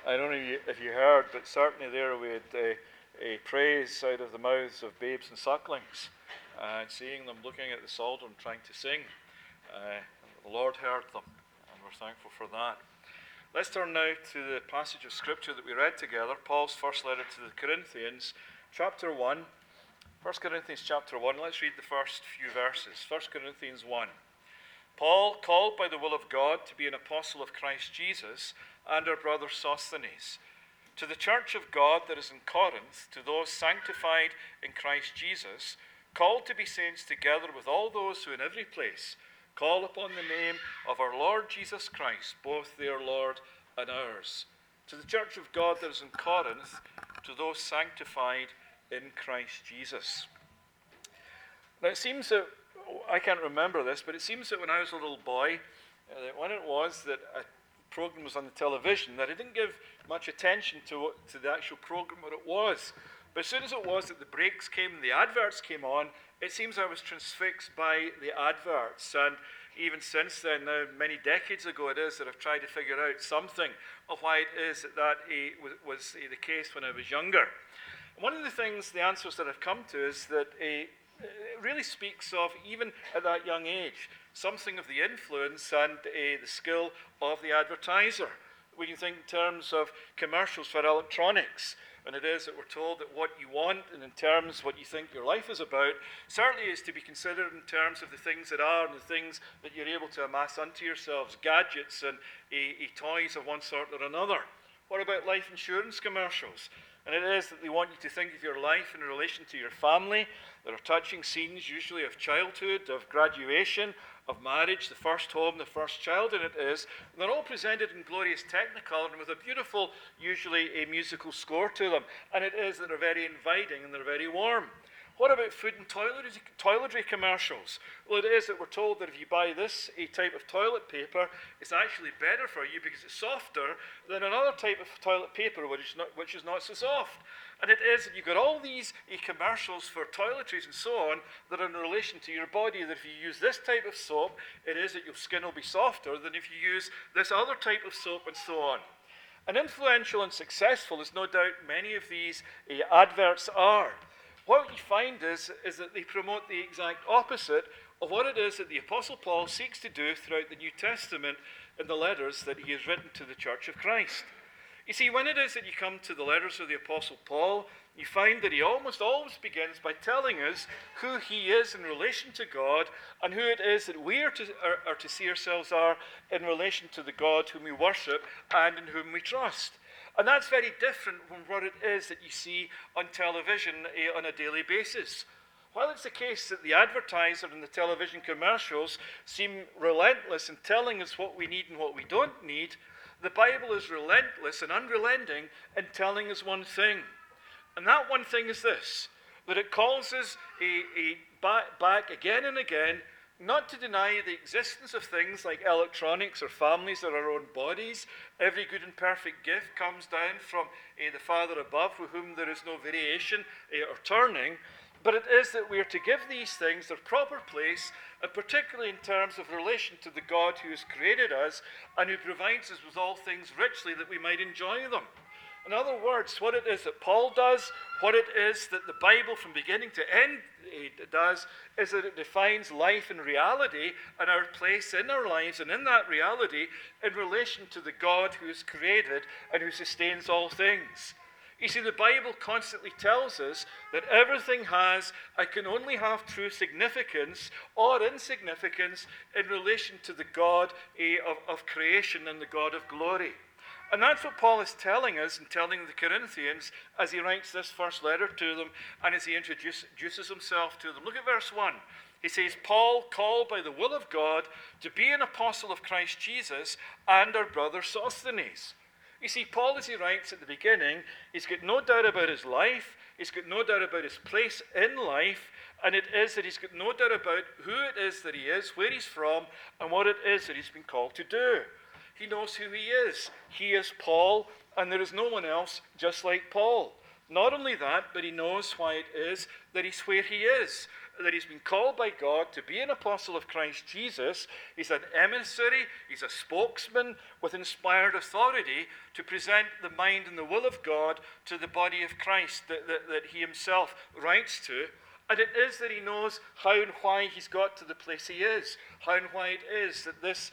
I don't know if you heard, but certainly there we had a praise out of the mouths of babes and sucklings, and seeing them looking at the psalter and trying to sing. The Lord heard them, and we're thankful for that. Let's turn now to the passage of Scripture that we read together, Paul's first letter to the Corinthians, chapter 1. 1 Corinthians chapter 1, let's read the first few verses. 1 Corinthians 1. Paul, called by the will of God to be an apostle of Christ Jesus, and our brother Sosthenes, to the church of God that is in Corinth, to those sanctified in Christ Jesus, called to be saints together with all those who in every place call upon the name of our Lord Jesus Christ, both their Lord and ours. To the church of God that is in Corinth, to those sanctified in Christ Jesus. Now it seems that, I can't remember this, but it seems that when I was a little boy, when it was that a program was on the television, that I didn't give much attention to the actual program, what it was. But as soon as it was that the breaks came and the adverts came on, it seems I was transfixed by the adverts. And even since then, now many decades ago it is that I've tried to figure out something of why it is that was the case when I was younger. One of the things, the answers that I've come to is that it really speaks of, even at that young age, something of the influence and the skill of the advertiser. We can think in terms of commercials for electronics, and it is that we're told that what you want and in terms of what you think your life is about certainly is to be considered in terms of the things that are and the things that you're able to amass unto yourselves, gadgets and toys of one sort or another. What about life insurance commercials? And it is that they want you to think of your life in relation to your family. There are touching scenes, usually of childhood, of graduation, of marriage, the first home, the first child, and it is. And they're all presented in glorious technicolor and with a beautiful, usually a musical score to them. And it is that they're very inviting and they're very warm. What about food and toiletry commercials? Well, it is that we're told that if you buy this type of toilet paper, it's actually better for you because it's softer than another type of toilet paper which is not so soft. And it is that you've got all these commercials for toiletries and so on that are in relation to your body, that if you use this type of soap, it is that your skin will be softer than if you use this other type of soap and so on. And influential and successful, as no doubt many of these adverts are. What you find is that they promote the exact opposite of what it is that the Apostle Paul seeks to do throughout the New Testament in the letters that he has written to the Church of Christ. You see, when it is that you come to the letters of the Apostle Paul, you find that he almost always begins by telling us who he is in relation to God and who it is that we are to see ourselves are in relation to the God whom we worship and in whom we trust. And that's very different from what it is that you see on television on a daily basis. While it's the case that the advertiser and the television commercials seem relentless in telling us what we need and what we don't need, the Bible is relentless and unrelenting in telling us one thing. And that one thing is this, that it calls us back again and again, not to deny the existence of things like electronics or families or our own bodies. Every good and perfect gift comes down from the Father above, with whom there is no variation or turning. But it is that we are to give these things their proper place, and particularly in terms of relation to the God who has created us and who provides us with all things richly that we might enjoy them. In other words, what it is that Paul does, what it is that the Bible from beginning to end does, is that it defines life and reality and our place in our lives and in that reality in relation to the God who has created and who sustains all things. You see, the Bible constantly tells us that everything has and can only have true significance or insignificance in relation to the God of creation and the God of glory. And that's what Paul is telling us and telling the Corinthians as he writes this first letter to them and as he introduces himself to them. Look at verse 1. He says, Paul, called by the will of God to be an apostle of Christ Jesus, and our brother Sosthenes. You see, Paul, as he writes at the beginning, he's got no doubt about his life, he's got no doubt about his place in life, and it is that he's got no doubt about who it is that he is, where he's from, and what it is that he's been called to do. He knows who he is. He is Paul, and there is no one else just like Paul. Not only that, but he knows why it is that he's where he is. that he's been called by God to be an apostle of Christ Jesus. He's an emissary, he's a spokesman with inspired authority to present the mind and the will of God to the body of Christ that he himself writes to. And it is that he knows how and why he's got to the place he is, how and why it is that this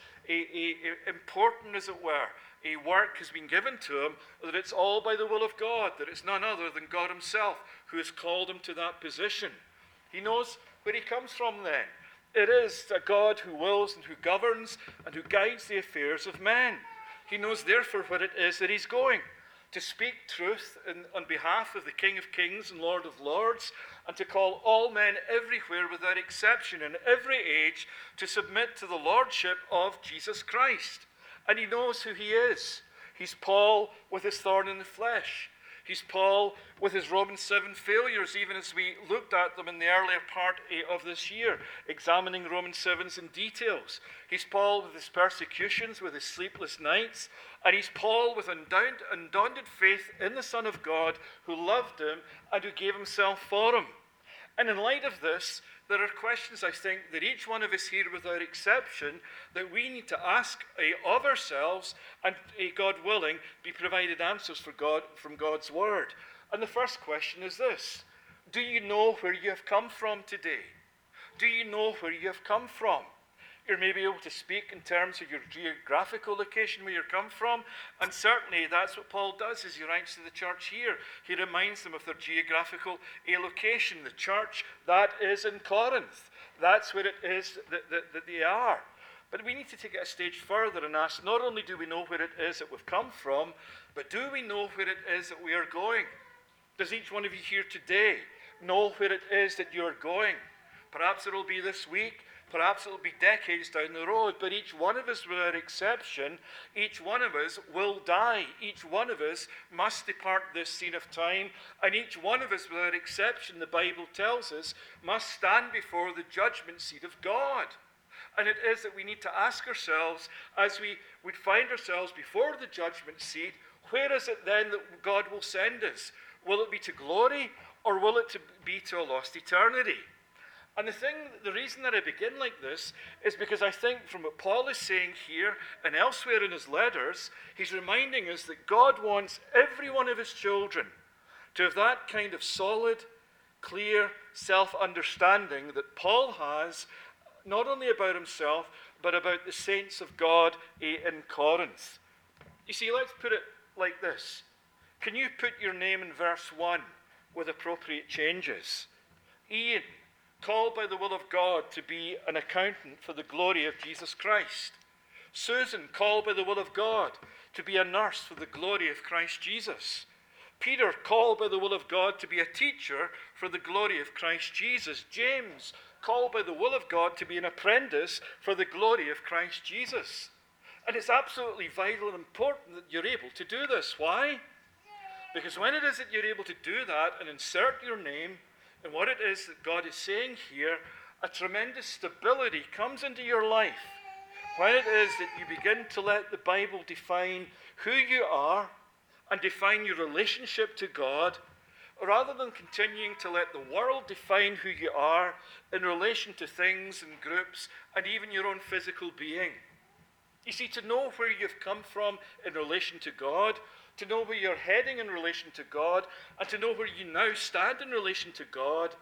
important, as it were, a work has been given to him, that it's all by the will of God, that it's none other than God himself who has called him to that position. He knows where he comes from then. It is a God who wills and who governs and who guides the affairs of men. He knows therefore where it is that he's going, to speak truth on behalf of the King of Kings and Lord of Lords, and to call all men everywhere without exception in every age to submit to the lordship of Jesus Christ. And he knows who he is. He's Paul with his thorn in the flesh. He's Paul with his Romans 7 failures, even as we looked at them in the earlier part of this year, examining Romans 7's in details. He's Paul with his persecutions, with his sleepless nights, and he's Paul with undaunted faith in the Son of God who loved him and who gave himself for him. And in light of this, there are questions, I think, that each one of us here, without exception, that we need to ask of ourselves, and God willing, be provided answers from God's Word. And the first question is this: do you know where you have come from today? Do you know where you have come from? You're maybe able to speak in terms of your geographical location where you come from, and certainly that's what Paul does as he writes to the church here. He reminds them of their geographical location, the church that is in Corinth. That's where it is that they are. But we need to take it a stage further and ask, not only do we know where it is that we've come from, but do we know where it is that we are going? Does each one of you here today know where it is that you're going? Perhaps it'll be this week. Perhaps it'll be decades down the road, but each one of us, without exception, each one of us will die. Each one of us must depart this scene of time, and each one of us, without exception, the Bible tells us, must stand before the judgment seat of God. And it is that we need to ask ourselves, as we would find ourselves before the judgment seat, where is it then that God will send us? Will it be to glory, or will it be to a lost eternity? And the reason that I begin like this is because I think from what Paul is saying here and elsewhere in his letters, he's reminding us that God wants every one of his children to have that kind of solid, clear self-understanding that Paul has, not only about himself, but about the saints of God in Corinth. You see, let's put it like this. Can you put your name in verse 1 with appropriate changes? Ian, called by the will of God to be an accountant for the glory of Jesus Christ. Susan, called by the will of God to be a nurse for the glory of Christ Jesus. Peter, called by the will of God to be a teacher for the glory of Christ Jesus. James, called by the will of God to be an apprentice for the glory of Christ Jesus. And it's absolutely vital and important that you're able to do this. Why? Because when it is that you're able to do that and insert your name, and what it is that God is saying here, a tremendous stability comes into your life. When it is that you begin to let the Bible define who you are and define your relationship to God, rather than continuing to let the world define who you are in relation to things and groups and even your own physical being. You see, to know where you've come from in relation to God, to know where you're heading in relation to God, and to know where you now stand in relation to God,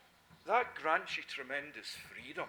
that grants you tremendous freedom.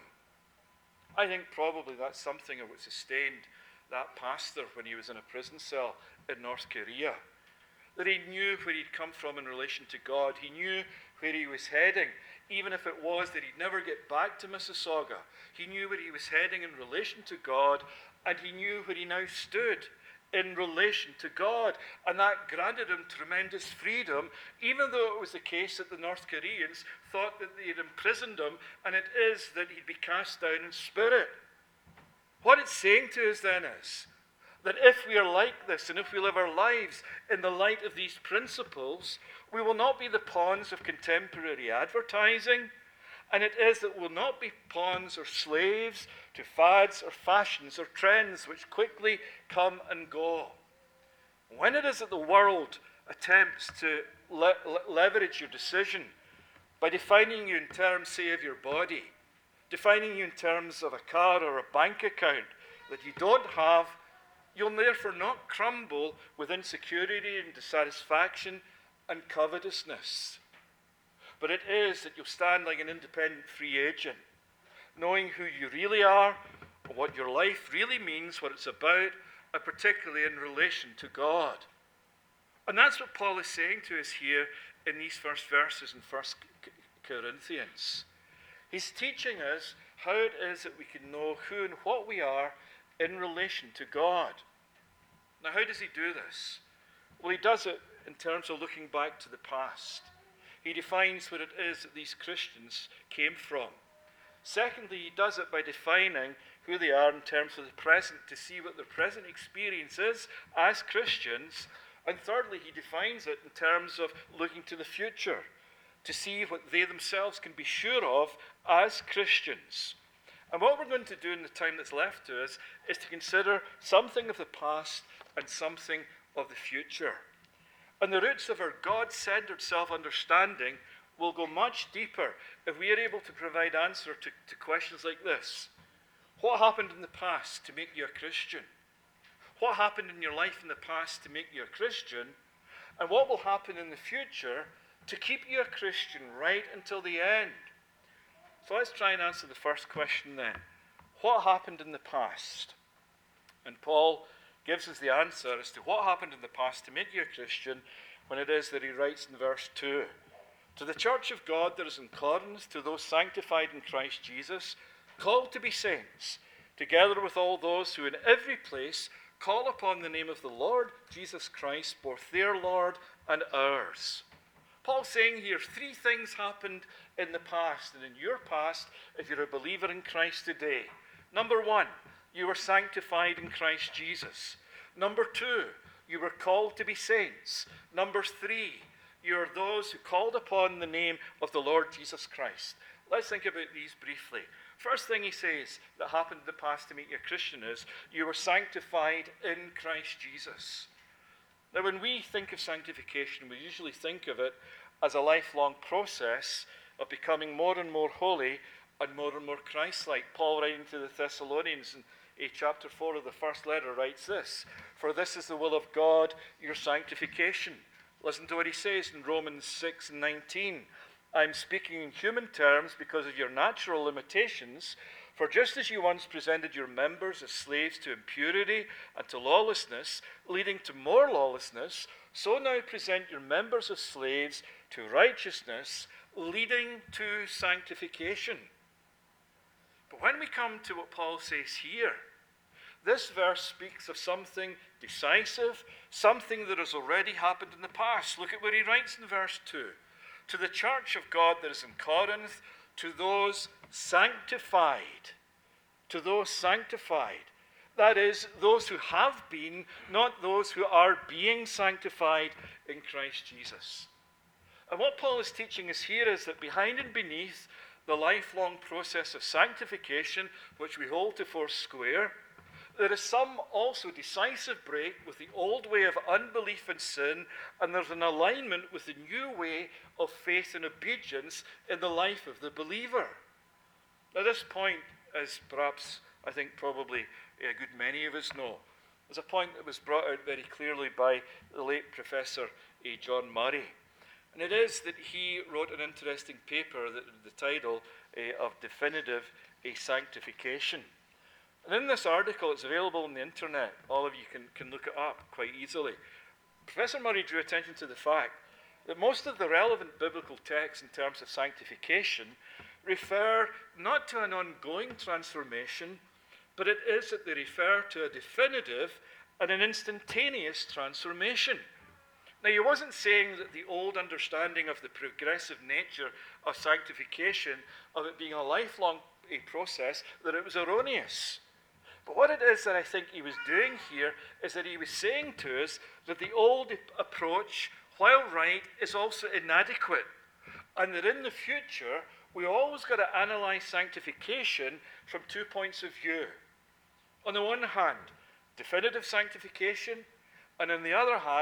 I think probably that's something that would sustain that pastor when he was in a prison cell in North Korea. That he knew where he'd come from in relation to God. He knew where he was heading, even if it was that he'd never get back to Mississauga. He knew where he was heading in relation to God, and he knew where he now stood in relation to God. And that granted him tremendous freedom, even though it was the case that the North Koreans thought that they had imprisoned him, and it is that he'd be cast down in spirit. What it's saying to us then is that if we are like this, and if we live our lives in the light of these principles, we will not be the pawns of contemporary advertising, and it is that we'll not be pawns or slaves to fads or fashions or trends which quickly come and go. When it is that the world attempts to leverage your decision by defining you in terms, say, of your body, defining you in terms of a car or a bank account that you don't have, you'll therefore not crumble with insecurity and dissatisfaction and covetousness. But it is that you'll stand like an independent free agent, knowing who you really are, what your life really means, what it's about, and particularly in relation to God. And that's what Paul is saying to us here in these first verses in 1 Corinthians. He's teaching us how it is that we can know who and what we are in relation to God. Now, how does he do this? Well, he does it in terms of looking back to the past. He defines what it is that these Christians came from. Secondly, he does it by defining who they are in terms of the present, to see what their present experience is as Christians. And thirdly, he defines it in terms of looking to the future, to see what they themselves can be sure of as Christians. And what we're going to do in the time that's left to us is to consider something of the past and something of the future. And the roots of our God-centered self-understanding will go much deeper if we are able to provide answer to questions like this. What happened in the past to make you a Christian? What happened in your life in the past to make you a Christian? And what will happen in the future to keep you a Christian right until the end? So let's try and answer the first question then. What happened in the past? And Paul gives us the answer as to what happened in the past to make you a Christian when it is that he writes in verse 2. To the church of God that is in Corinth, to those sanctified in Christ Jesus, called to be saints, together with all those who in every place call upon the name of the Lord Jesus Christ, both their Lord and ours. Paul's saying here 3 things happened in the past and in your past if you're a believer in Christ today. Number 1, you were sanctified in Christ Jesus. Number 2, you were called to be saints. Number 3, you are those who called upon the name of the Lord Jesus Christ. Let's think about these briefly. First thing he says that happened in the past to make you a Christian is you were sanctified in Christ Jesus. Now, when we think of sanctification, we usually think of it as a lifelong process of becoming more and more holy and more Christ-like. Paul, writing to the Thessalonians in chapter 4 of the first letter, writes this: "For this is the will of God, your sanctification." Listen to what he says in Romans 6:19. "I'm speaking in human terms because of your natural limitations. For just as you once presented your members as slaves to impurity and to lawlessness, leading to more lawlessness, so now present your members as slaves to righteousness, leading to sanctification." But when we come to what Paul says here, this verse speaks of something decisive, something that has already happened in the past. Look at what he writes in verse 2. To the church of God that is in Corinth, to those sanctified. To those sanctified. That is, those who have been, not those who are being sanctified in Christ Jesus. And what Paul is teaching us here is that behind and beneath the lifelong process of sanctification, which we hold to four square, there is some also decisive break with the old way of unbelief and sin, and there's an alignment with the new way of faith and obedience in the life of the believer. Now, this point is perhaps, I think, probably a good many of us know. There's a point that was brought out very clearly by the late Professor John Murray. And it is that he wrote an interesting paper that the title of Definitive Sanctification. And in this article, it's available on the internet. All of you can look it up quite easily. Professor Murray drew attention to the fact that most of the relevant biblical texts in terms of sanctification refer not to an ongoing transformation, but it is that they refer to a definitive and an instantaneous transformation. Now, he wasn't saying that the old understanding of the progressive nature of sanctification, of it being a lifelong process, that it was erroneous. But what it is that I think he was doing here is that he was saying to us that the old approach, while right, is also inadequate. And that in the future, we always got to analyze sanctification from 2 points of view. On the one hand, definitive sanctification, and on the other hand,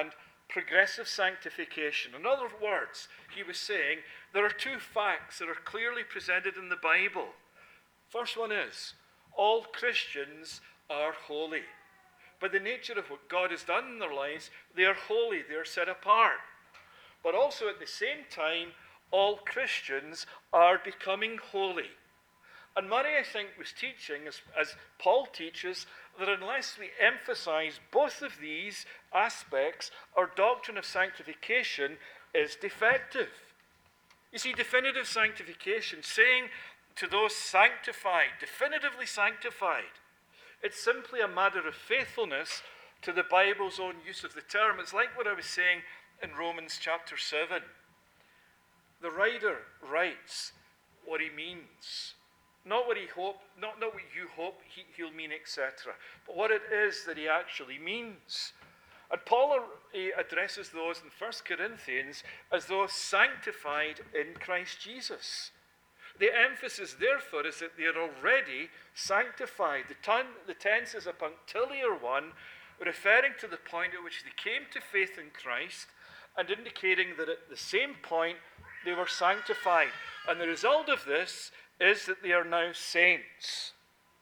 progressive sanctification. In other words, he was saying there are two facts that are clearly presented in the Bible. First one is, all Christians are holy. By the nature of what God has done in their lives, they are holy, they are set apart. But also at the same time, all Christians are becoming holy. And Murray, I think, was teaching, as Paul teaches, that unless we emphasize both of these aspects, our doctrine of sanctification is defective. You see, definitive sanctification, saying to those sanctified, definitively sanctified, it's simply a matter of faithfulness to the Bible's own use of the term. It's like what I was saying in Romans chapter 7. The writer writes what he means. Not what he hoped, not what you hope he'll mean, etc. But what it is that he actually means. And Paul addresses those in 1 Corinthians as those sanctified in Christ Jesus. The emphasis, therefore, is that they are already sanctified. The tense is a punctiliar one, referring to the point at which they came to faith in Christ and indicating that at the same point they were sanctified. And the result of this is that they are now saints.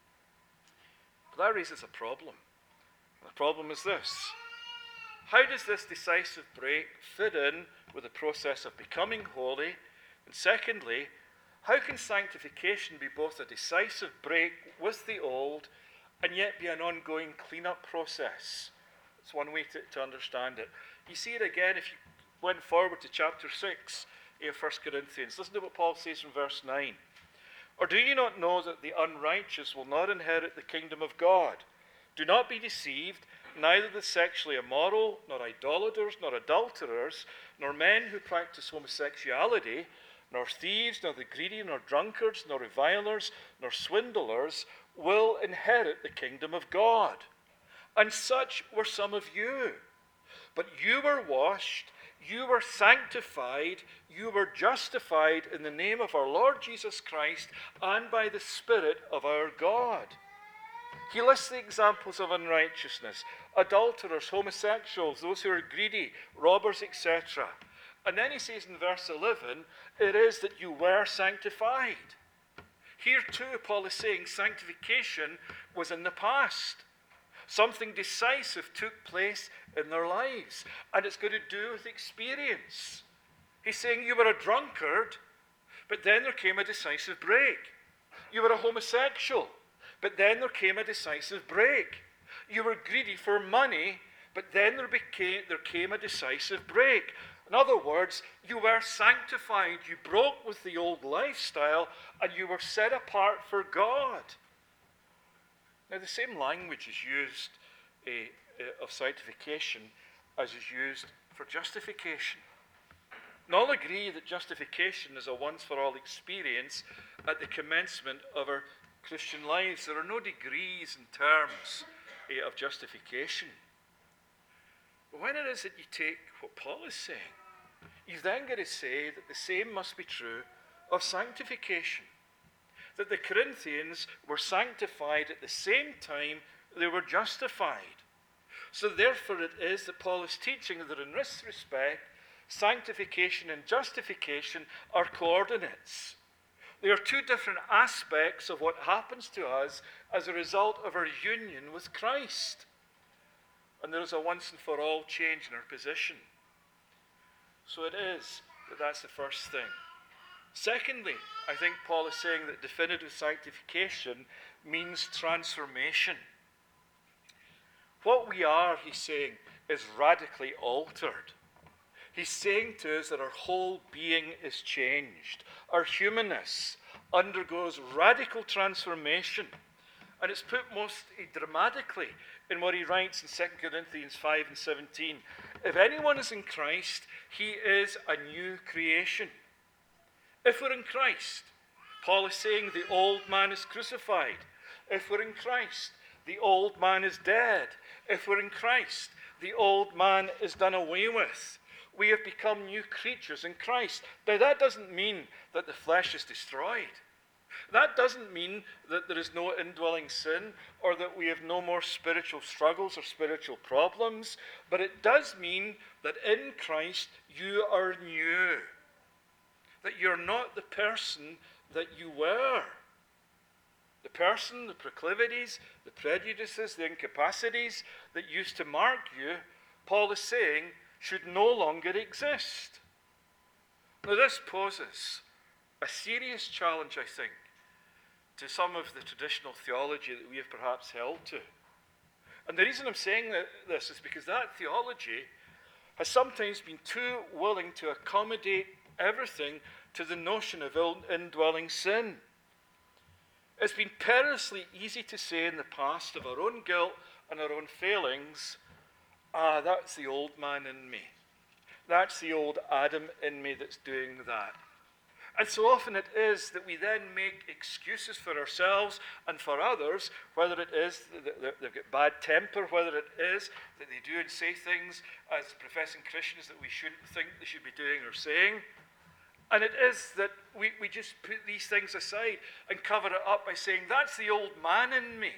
But that raises a problem. The problem is this. How does this decisive break fit in with the process of becoming holy? And secondly, how can sanctification be both a decisive break with the old and yet be an ongoing clean-up process? It's one way to understand it. You see it again if you went forward to chapter 6 of 1 Corinthians. Listen to what Paul says in verse 9. Or do you not know that the unrighteous will not inherit the kingdom of God? Do not be deceived, neither the sexually immoral, nor idolaters, nor adulterers, nor men who practice homosexuality, nor thieves, nor the greedy, nor drunkards, nor revilers, nor swindlers will inherit the kingdom of God. And such were some of you. But you were washed, you were sanctified, you were justified in the name of our Lord Jesus Christ and by the Spirit of our God. He lists the examples of unrighteousness, adulterers, homosexuals, those who are greedy, robbers, etc. And then he says in verse 11, it is that you were sanctified. Here too, Paul is saying sanctification was in the past. Something decisive took place in their lives, and it's got to do with experience. He's saying you were a drunkard, but then there came a decisive break. You were a homosexual, but then there came a decisive break. You were greedy for money, but then there came a decisive break. In other words, you were sanctified. You broke with the old lifestyle, and you were set apart for God. Now, the same language is used of sanctification as is used for justification. And all agree that justification is a once-for-all experience at the commencement of our Christian lives. There are no degrees in terms of justification. But when it is that you take what Paul is saying, you've then got to say that the same must be true of sanctification. That the Corinthians were sanctified at the same time they were justified. So therefore it is that Paul is teaching that in this respect, sanctification and justification are coordinates. They are two different aspects of what happens to us as a result of our union with Christ. And there is a once and for all change in our position. So it is that that's the first thing. Secondly, I think Paul is saying that definitive sanctification means transformation. What we are, he's saying, is radically altered. He's saying to us that our whole being is changed. Our humanness undergoes radical transformation. And it's put most dramatically in what he writes in 2 Corinthians 5 and 17. If anyone is in Christ, he is a new creation. If we're in Christ, Paul is saying the old man is crucified. If we're in Christ, the old man is dead. If we're in Christ, the old man is done away with. We have become new creatures in Christ. Now that doesn't mean that the flesh is destroyed. That doesn't mean that there is no indwelling sin or that we have no more spiritual struggles or spiritual problems, but it does mean that in Christ you are new, that you're not the person that you were. The person, the proclivities, the prejudices, the incapacities that used to mark you, Paul is saying, should no longer exist. Now, this poses a serious challenge, I think, to some of the traditional theology that we have perhaps held to. And the reason I'm saying this is because that theology has sometimes been too willing to accommodate everything to the notion of indwelling sin. It's been perilously easy to say in the past of our own guilt and our own failings, that's the old man in me. That's the old Adam in me that's doing that. And so often it is that we then make excuses for ourselves and for others, whether it is that they've got bad temper, whether it is that they do and say things as professing Christians that we shouldn't think they should be doing or saying. And it is that we just put these things aside and cover it up by saying, that's the old man in me.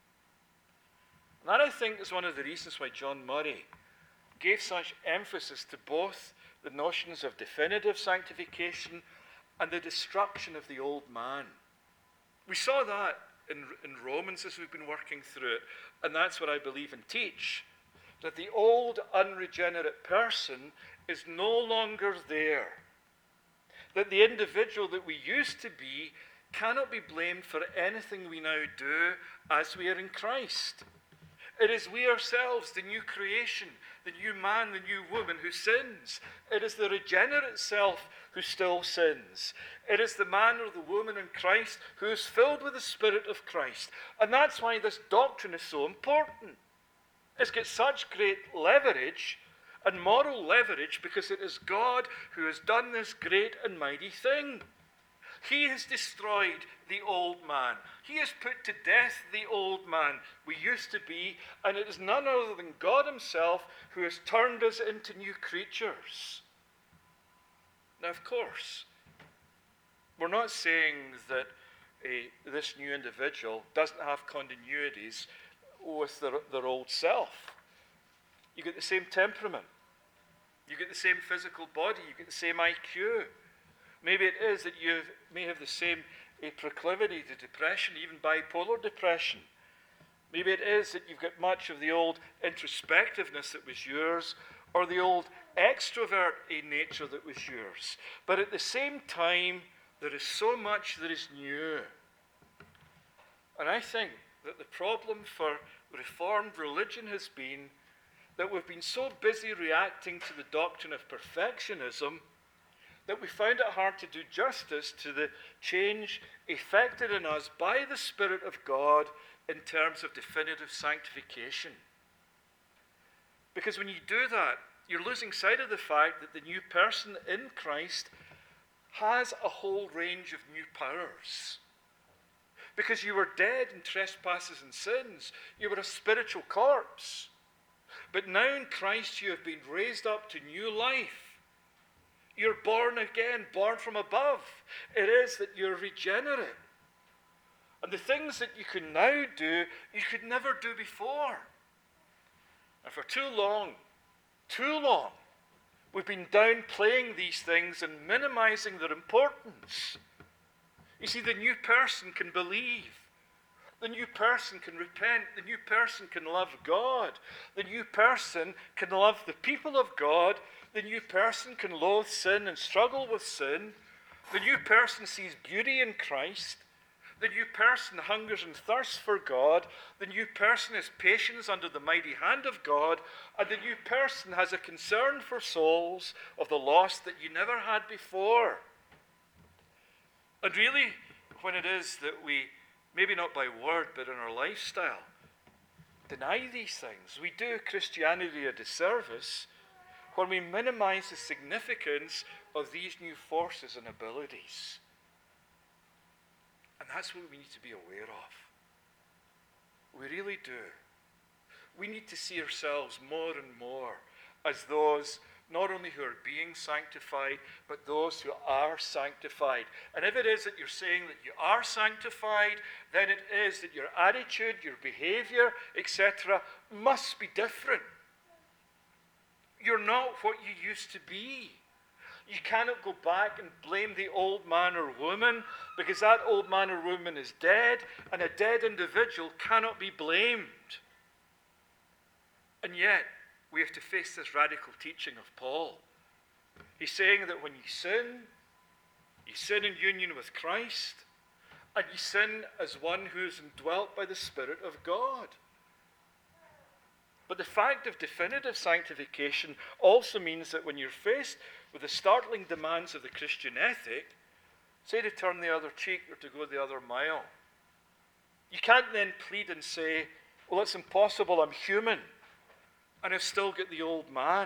And that, I think, is one of the reasons why John Murray gave such emphasis to both the notions of definitive sanctification and the destruction of the old man. We saw that in Romans as we've been working through it, and that's what I believe and teach, that the old unregenerate person is no longer there. That the individual that we used to be cannot be blamed for anything we now do as we are in Christ. It is we ourselves, the new creation, the new man, the new woman who sins. It is the regenerate self who still sins. It is the man or the woman in Christ who is filled with the Spirit of Christ. And that's why this doctrine is so important. It's got such great leverage and moral leverage because it is God who has done this great and mighty thing. He has destroyed the old man. He has put to death the old man we used to be, and it is none other than God himself who has turned us into new creatures. Now, of course, we're not saying that this new individual doesn't have continuities with their old self. You get the same temperament. You get the same physical body. You get the same IQ. Maybe it is that you may have the same proclivity to depression, even bipolar depression. Maybe it is that you've got much of the old introspectiveness that was yours, or the old extrovert nature that was yours. But at the same time, there is so much that is new. And I think that the problem for Reformed religion has been that we've been so busy reacting to the doctrine of perfectionism that we found it hard to do justice to the change effected in us by the Spirit of God in terms of definitive sanctification. Because when you do that, you're losing sight of the fact that the new person in Christ has a whole range of new powers. Because you were dead in trespasses and sins. You were a spiritual corpse. But now in Christ you have been raised up to new life. You're born again, born from above. It is that you're regenerate. And the things that you can now do, you could never do before. And for too long, we've been downplaying these things and minimizing their importance. You see, the new person can believe. The new person can repent. The new person can love God. The new person can love the people of God. The new person can loathe sin and struggle with sin. The new person sees beauty in Christ. The new person hungers and thirsts for God. The new person has patience under the mighty hand of God. And the new person has a concern for souls of the lost that you never had before. And really, when it is that we, maybe not by word, but in our lifestyle, deny these things, we do Christianity a disservice when we minimize the significance of these new forces and abilities. And that's what we need to be aware of. We really do. We need to see ourselves more and more as those not only who are being sanctified, but those who are sanctified. And if it is that you're saying that you are sanctified, then it is that your attitude, your behavior, etc., must be different. You're not what you used to be. You cannot go back and blame the old man or woman, because that old man or woman is dead, and a dead individual cannot be blamed. And yet, we have to face this radical teaching of Paul. He's saying that when you sin in union with Christ, and you sin as one who is indwelt by the Spirit of God. But the fact of definitive sanctification also means that when you're faced with the startling demands of the Christian ethic, say to turn the other cheek or to go the other mile, you can't then plead and say, well, it's impossible, I'm human, and I've still got the old man.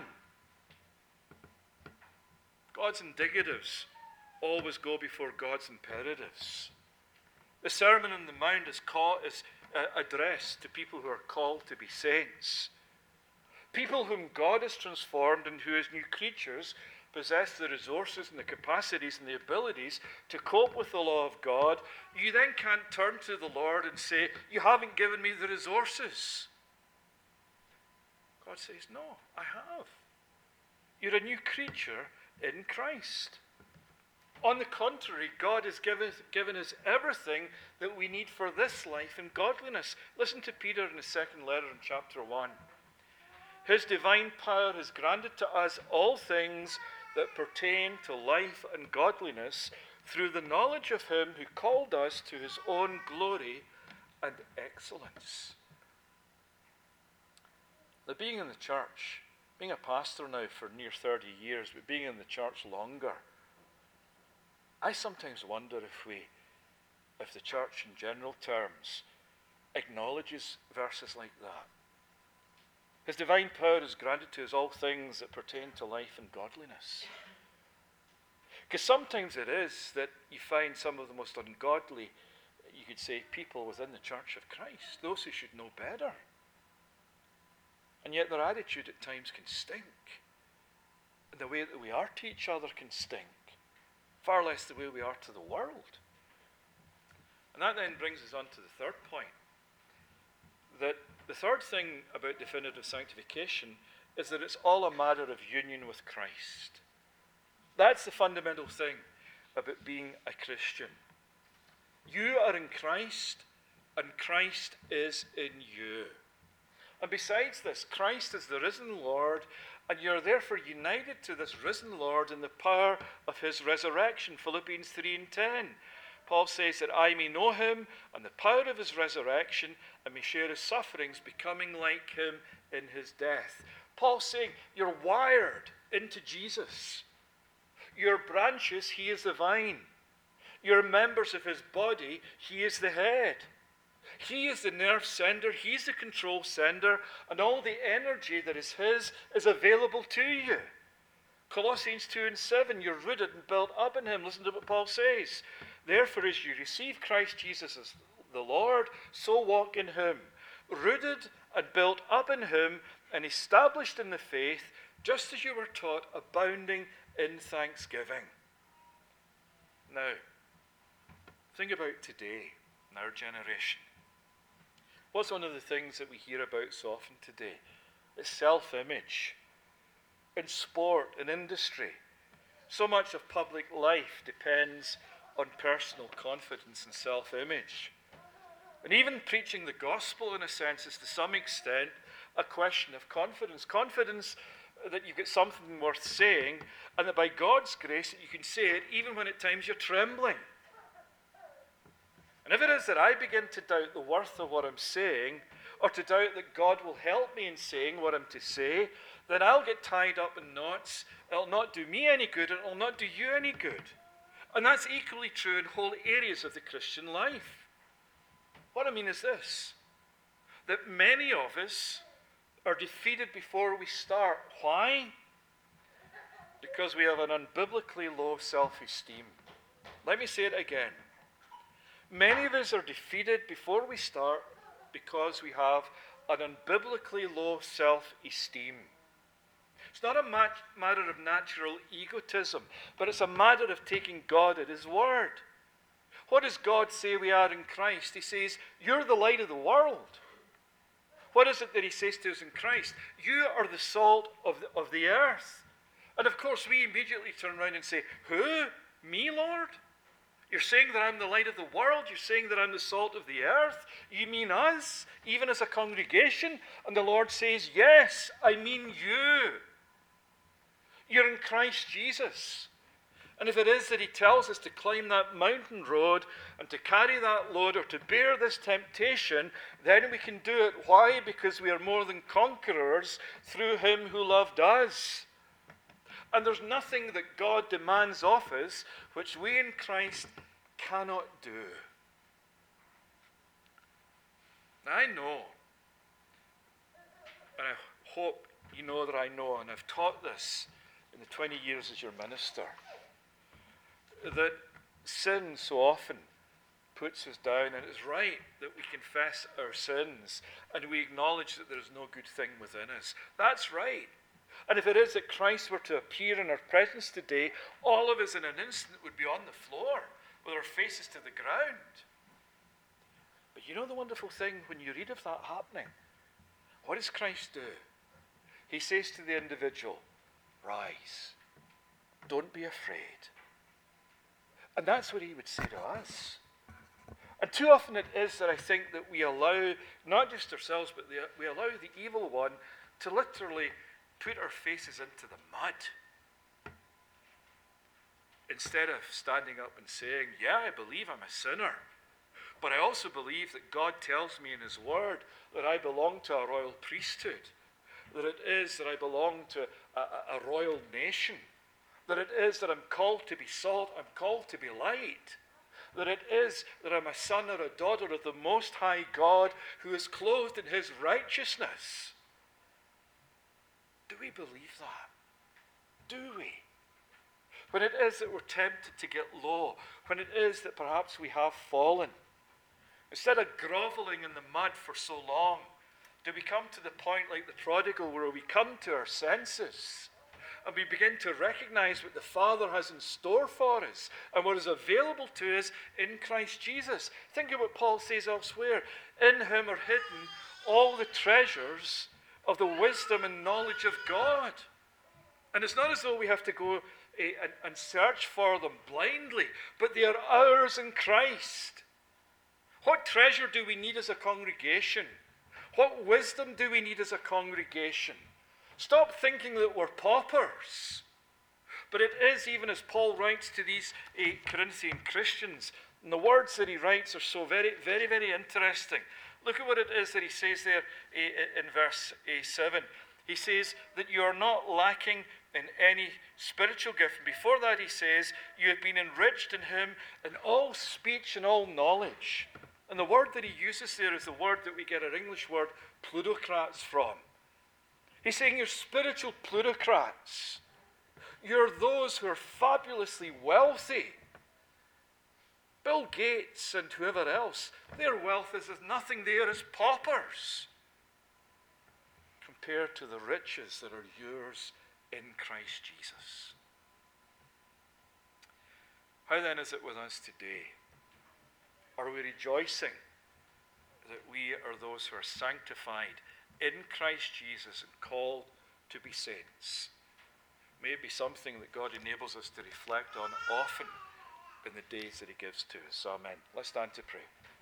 God's indicatives always go before God's imperatives. The Sermon on the Mount is addressed to people who are called to be saints. People whom God has transformed and who as new creatures possess the resources and the capacities and the abilities to cope with the law of God. You then can't turn to the Lord and say, you haven't given me the resources. God says, no, I have. You're a new creature in Christ. On the contrary, God has given us everything that we need for this life and godliness. Listen to Peter in his second letter in chapter 1. His divine power has granted to us all things that pertain to life and godliness through the knowledge of him who called us to his own glory and excellence. Now, being in the church, being a pastor now for near 30 years, but being in the church longer, I sometimes wonder if the church in general terms acknowledges verses like that. His divine power is granted to us all things that pertain to life and godliness. Because sometimes it is that you find some of the most ungodly, you could say, people within the church of Christ, those who should know better. And yet their attitude at times can stink. And the way that we are to each other can stink. Far less the way we are to the world. And that then brings us on to the third point. That the third thing about definitive sanctification is that it's all a matter of union with Christ. That's the fundamental thing about being a Christian. You are in Christ, and Christ is in you. And besides this, Christ is the risen Lord, and you're therefore united to this risen Lord in the power of his resurrection. Philippians 3:10. Paul says that I may know him and the power of his resurrection and may share his sufferings, becoming like him in his death. Paul's saying you're wired into Jesus. You're branches, he is the vine. You're members of his body, he is the head. He is the nerve sender, he's the control sender, and all the energy that is his is available to you. Colossians 2:7, you're rooted and built up in him. Listen to what Paul says. Therefore, as you receive Christ Jesus as the Lord, so walk in him, rooted and built up in him, and established in the faith, just as you were taught, abounding in thanksgiving. Now, think about today, in our generation. What's one of the things that we hear about so often today? It's self-image. In sport, in industry, so much of public life depends on personal confidence and self-image. And even preaching the gospel, in a sense, is to some extent a question of confidence. Confidence that you've got something worth saying, and that by God's grace that you can say it even when at times you're trembling. And if it is that I begin to doubt the worth of what I'm saying, or to doubt that God will help me in saying what I'm to say, then I'll get tied up in knots. It'll not do me any good, and it'll not do you any good. And that's equally true in whole areas of the Christian life. What I mean is this, that many of us are defeated before we start. Why? Because we have an unbiblically low self-esteem. Let me say it again. Many of us are defeated before we start because we have an unbiblically low self-esteem. It's not a matter of natural egotism, but it's a matter of taking God at his word. What does God say we are in Christ? He says, you're the light of the world. What is it that he says to us in Christ? You are the salt of the earth. And of course, we immediately turn around and say, who? Me, Lord? You're saying that I'm the light of the world? You're saying that I'm the salt of the earth? You mean us, even as a congregation? And the Lord says, yes, I mean you. You're in Christ Jesus. And if it is that he tells us to climb that mountain road and to carry that load or to bear this temptation, then we can do it. Why? Because we are more than conquerors through him who loved us. And there's nothing that God demands of us which we in Christ cannot do. Now, I know, and I hope you know that I know, and I've taught this in the 20 years as your minister, that sin so often puts us down, and it's right that we confess our sins and we acknowledge that there is no good thing within us. That's right. And if it is that Christ were to appear in our presence today, all of us in an instant would be on the floor with our faces to the ground. But you know the wonderful thing, when you read of that happening, what does Christ do? He says to the individual, rise, don't be afraid. And that's what he would say to us. And too often it is that I think that we allow, not just ourselves, but we allow the evil one to literally put our faces into the mud. Instead of standing up and saying, yeah, I believe I'm a sinner, but I also believe that God tells me in his word that I belong to a royal priesthood, that it is that I belong to a royal nation, that it is that I'm called to be salt, I'm called to be light, that it is that I'm a son or a daughter of the Most High God who is clothed in his righteousness. Do we believe that? Do we? When it is that we're tempted to get low, when it is that perhaps we have fallen, instead of groveling in the mud for so long, do we come to the point like the prodigal where we come to our senses and we begin to recognize what the Father has in store for us and what is available to us in Christ Jesus? Think of what Paul says elsewhere. In him are hidden all the treasures of the wisdom and knowledge of God. And it's not as though we have to go and search for them blindly, but they are ours in Christ. What treasure do we need as a congregation? What wisdom do we need as a congregation? Stop thinking that we're paupers. But it is, even as Paul writes to these Corinthian Christians, and the words that he writes are so very, very, very interesting. Look at what it is that he says there in verse 7. He says that you are not lacking in any spiritual gift. And before that he says, you have been enriched in him in all speech and all knowledge. And the word that he uses there is the word that we get our English word plutocrats from. He's saying you're spiritual plutocrats. You're those who are fabulously wealthy. Bill Gates and whoever else, their wealth is as nothing there as paupers compared to the riches that are yours in Christ Jesus. How then is it with us today? Are we rejoicing that we are those who are sanctified in Christ Jesus and called to be saints? May it be something that God enables us to reflect on often in the days that he gives to us. Amen. Let's stand to pray.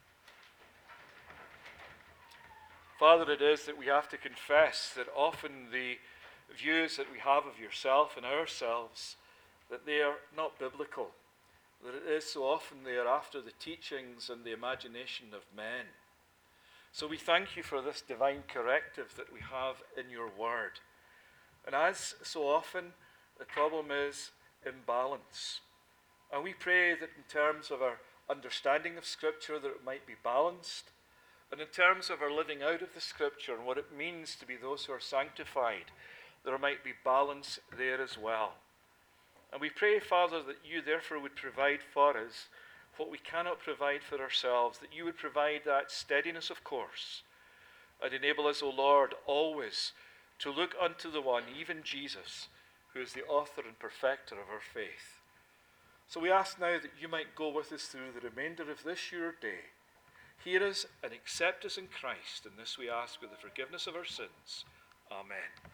Father, it is that we have to confess that often the views that we have of yourself and ourselves, that they are not biblical, that it is so often they are after the teachings and the imagination of men. So we thank you for this divine corrective that we have in your word. And as so often, the problem is imbalance. And we pray that in terms of our understanding of Scripture, that it might be balanced. And in terms of our living out of the Scripture and what it means to be those who are sanctified, there might be balance there as well. And we pray, Father, that you therefore would provide for us what we cannot provide for ourselves, that you would provide that steadiness of course, and enable us, O Lord, always to look unto the one, even Jesus, who is the author and perfecter of our faith. So we ask now that you might go with us through the remainder of this your day. Hear us and accept us in Christ, and this we ask with the forgiveness of our sins. Amen.